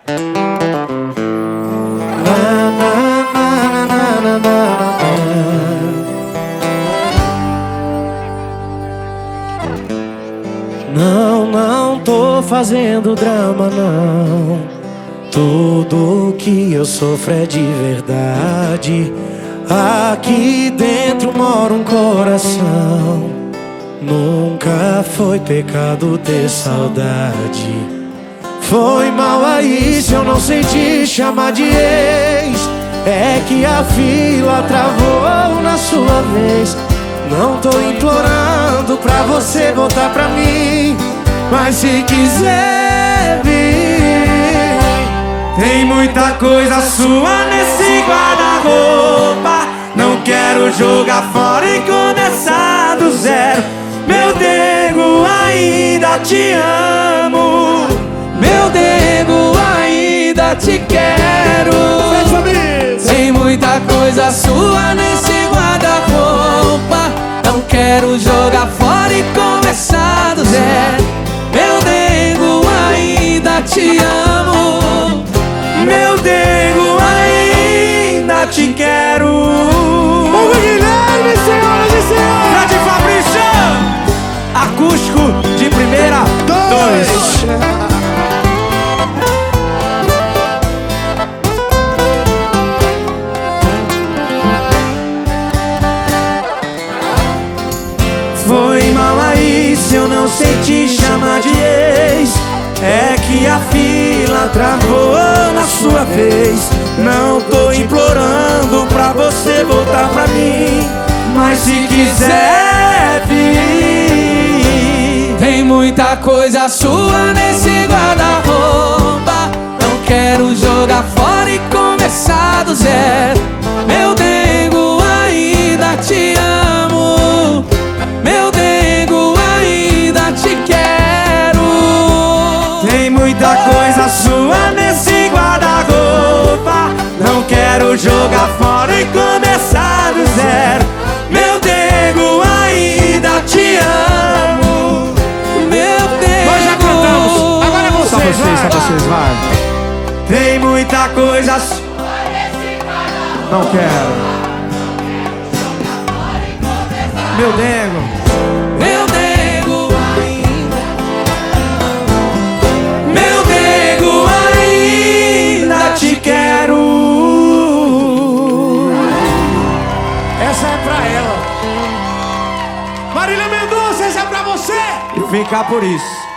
Não, não tô fazendo drama, não. Tudo que eu sofro é de verdade. Aqui dentro mora um coração. Nunca foi pecado ter saudade. Foi mal aí se eu não senti chamar de ex. É que a fila travou na sua vez. Não tô implorando pra você voltar pra mim, mas se quiser vir, tem muita coisa sua nesse guarda-roupa. Não quero jogar fora e começar do zero. Meu nego, ainda te amo. Meu nego, ainda te quero. Tem muita coisa sua nesse guarda-roupa. Não quero jogar fora e começar do zero. Meu nego, ainda te amo. Meu nego, ainda te quero. Hugo Guilherme, senhoras e senhores! Grande Fabrício! Acústico de primeira, 2. Foi mal aí se eu não sei te chamar de ex. É que a fila travou na sua vez. Não tô implorando pra você voltar pra mim, mas se quiser vir, tem muita coisa sua nesse guarda-roupa. Não quero jogar fora e começar do zero. Meu nego, ainda te amo. Meu nego, ainda te quero. Tem muita coisa sua nesse guarda-roupa. Não quero jogar fora e começar do zero. Meu nego, ainda te amo. Meu nego. Nós já cantamos, agora é vocês, Só vocês, vai. Tem muita coisa sua nesse guarda-roupa. Não quero. Meu nego, meu nego ainda. Meu nego ainda te quero. Essa é pra ela. Marília Mendonça, essa é pra você! E vem cá por isso.